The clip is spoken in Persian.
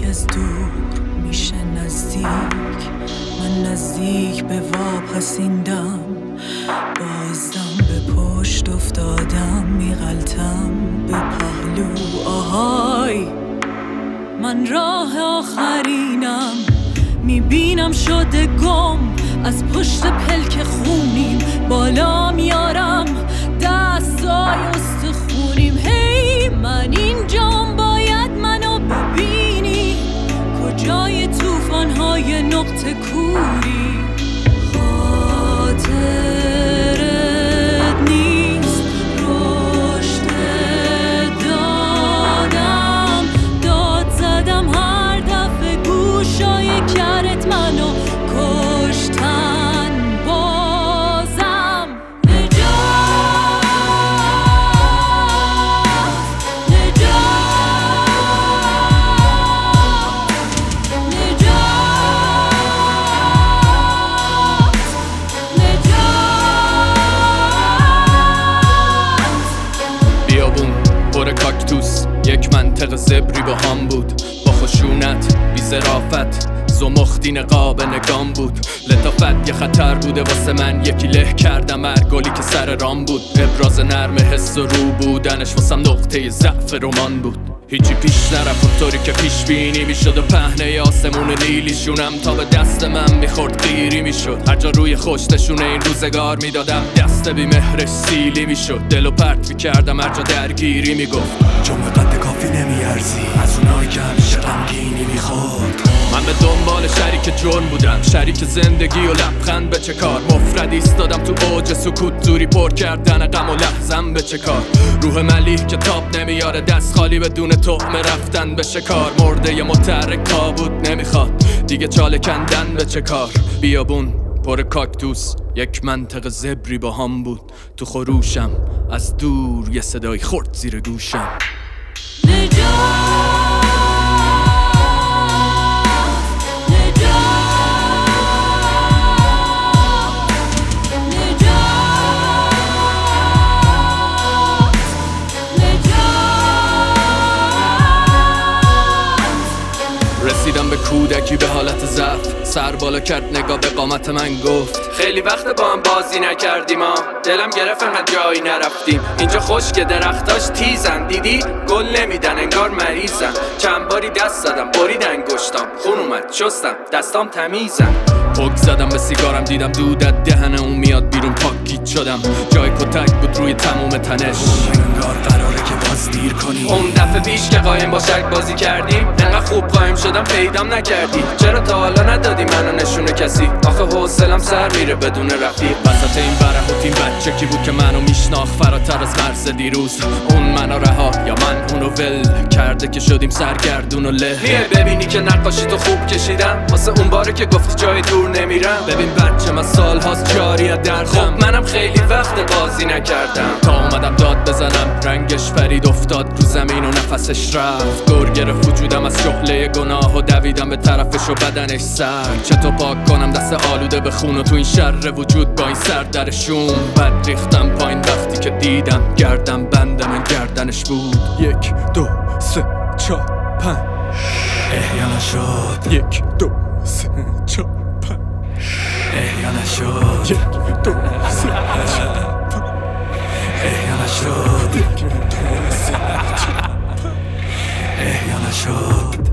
از دور میشه نزدیک، من نزدیک به واپسیندم، بازدم به پشت افتادم، میغلطم به پهلو. آهای من راه آخرینم، میبینم شده گم، از پشت پلک خونیم بالا میارم دستای استخونیم. هی من اینجام، باید منو ببینی، کجای توفانهای نقطه کوری. خاطرت نیست رشد دادم، داد زدم هر دفعه گوشای کرت منو کشتن. بازم نجات بیابون پر کاکتوس، یک منطقه زبری با هم بود، با خشونت بی ظرافت زمختی نقاب نگام بود. لطافت یه خطر بوده واسه من، یکی له کردم مرگولی که سر رام بود. ابراز نرم حس و رو بودنش واسم نقطه ضعف رمان بود. هیچی پیش نرفت اونطوری که پیش بینی میشد و پهنه آسمون نیلیشونم تا به دست من میخورد غیری میشد. هر جا روی خوشتشونه این روزگار میدادم دست بی مهرش سیلی میشد. دلو پرت میکردم هر جا درگیری میگفت چون به قد کافی نمیارزی، از اونایی که همیشه غمگینی میخورد. من به دنبال شریک جرم بودم، شریک زندگی و لبخند به چه کار. مفرد ایستادم تو اوج سکوت، زوری پر کردن غم و لحظم به چه کار. روح ملیح که تاب نمیاره، دست خالی بدون طعمه رفتن به شکار. مرده ی متحرک تابوت نمیخواد دیگه، چاله کندن به چه کار. بیابون پر کاکتوس، یک منطقه زبری با هم بود، تو خروشم از دور یه صدای خورد زیر گوشم. رسیدم به کودکی به حالت ضعف، سر بالا کرد نگاه به قامت من گفت خیلی وقت با هم بازی نکردیم ها، دلم گرفت انقدر جایی نرفتیم. اینجا خشک درختاش تیزن، دیدی گل نمیدن انگار مریضن. چند باری دست زدم برید انگشتام، خون اومد شستم دستام تمیزن. پک زدم به سیگارم، دیدم دود از دهن اون میاد بیرون، پاکیت شدم. جای کتک بود روی تموم تنش، انگار قراره که باز دیر کنی. اون دفعه پیش که قایم با شک بازی کردیم، انقدر خوب قایم شدم پیدام نکردی. چرا تا حالا ندادی منو نشونه کسی؟ آخه حوصلم سر میره بدون رفیق. وسط این برهوت این بچه کی بود که منو میشناخت فراتر از مرز دیروز؟ اون منو رها یا من اونو ول کرده که شدیم سرگردون و له. میای ببینی که نقاشی تو خوب کشیدم، واسه اون باره که گفتی جای دور نمیرم. ببین بچه من سال هاست جاری از دردم، خب منم خیلی وقت بازی نکردم. تا اومدم داد بزنم رنگش فرید افتاد رو زمین و نفسش رفت. دور گرفت وجودم از شعله گناه و دویدم به طرفش و بدنش سرد. چطور پاک کنم دست آلوده به خون و تو این شر وجود با این سر در شوم. بد ریختم پایین وقتی که دیدم گردم بند من گردنش بود. 1 2 3 4 5 احیا نشد. 1 2 3 4 5 احیا نشد. 1 2 3 4 احیا نشد. 1 2 3 4 احیا نشد.